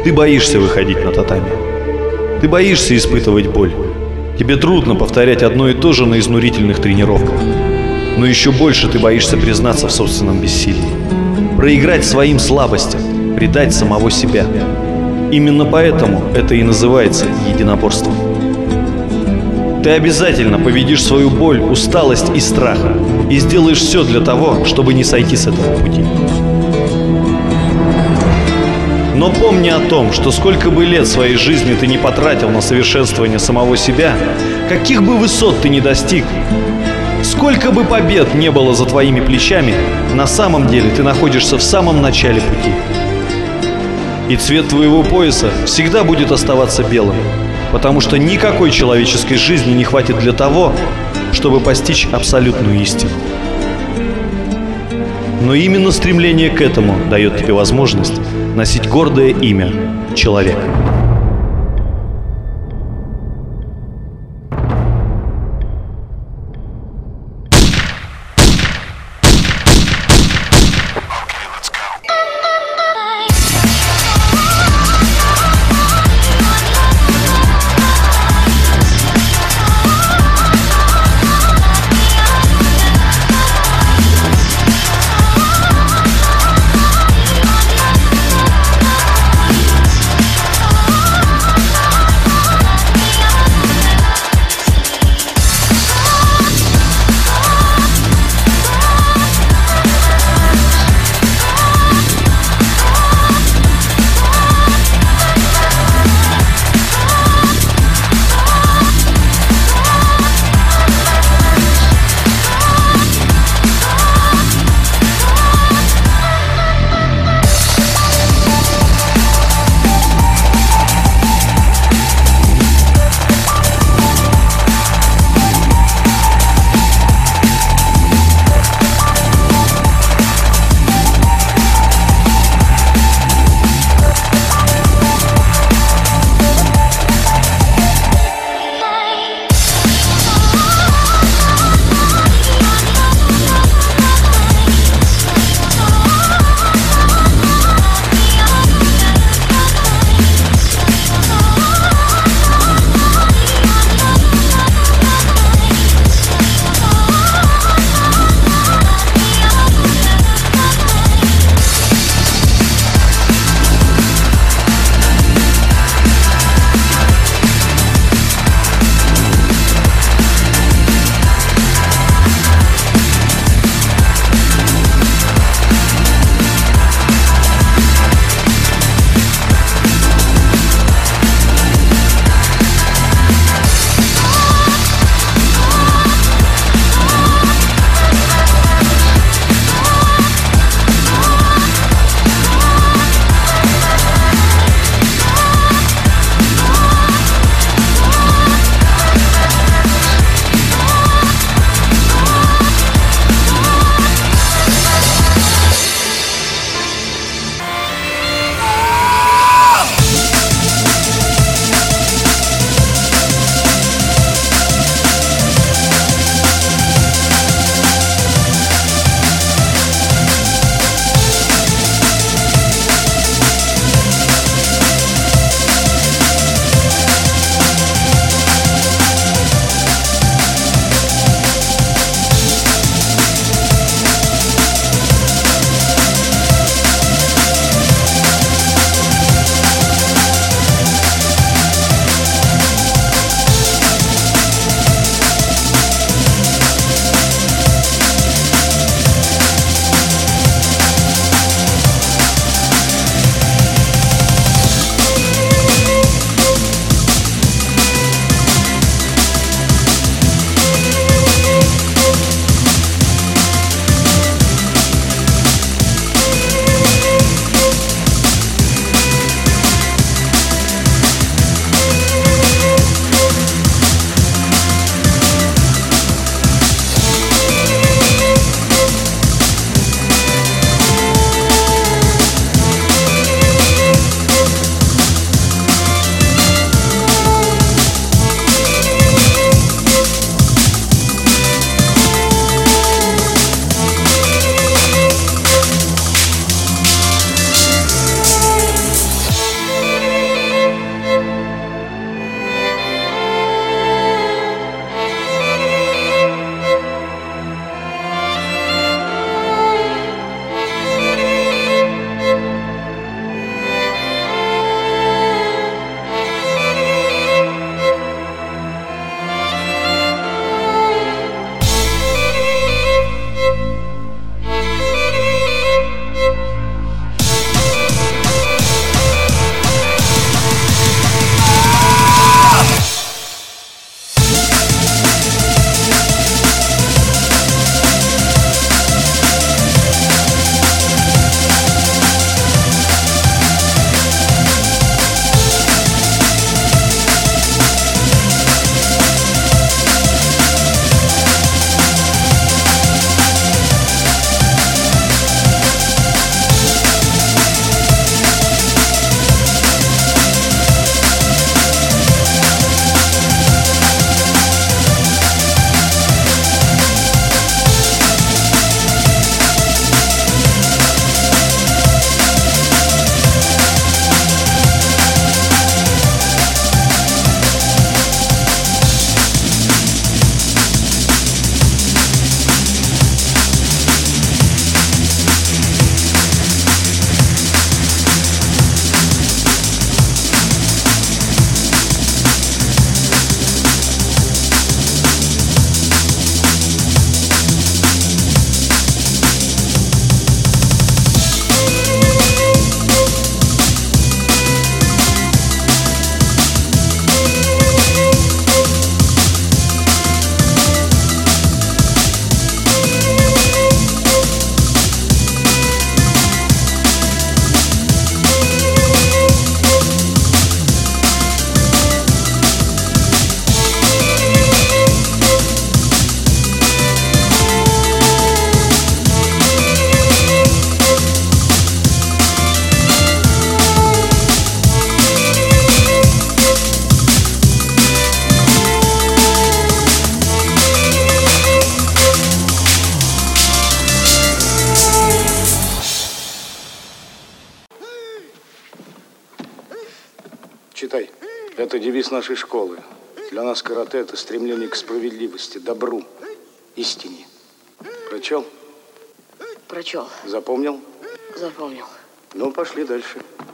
Ты боишься выходить на татами. Ты боишься испытывать боль. Тебе трудно повторять одно и то же на изнурительных тренировках. Но еще больше ты боишься признаться в собственном бессилии. Проиграть своим слабостям, предать самого себя. Именно поэтому это и называется единоборством. Ты обязательно победишь свою боль, усталость и страх и сделаешь все для того, чтобы не сойти с этого пути. Но помни о том, что сколько бы лет своей жизни ты не потратил на совершенствование самого себя, каких бы высот ты ни достиг, сколько бы побед не было за твоими плечами, на самом деле ты находишься в самом начале пути. И цвет твоего пояса всегда будет оставаться белым, потому что никакой человеческой жизни не хватит для того, чтобы постичь абсолютную истину. Но именно стремление к этому дает тебе возможность носить гордое имя человека. Это девиз нашей школы. Для нас карате – это стремление к справедливости, добру, истине. Прочел? Прочел. Запомнил? Запомнил. Ну, пошли дальше.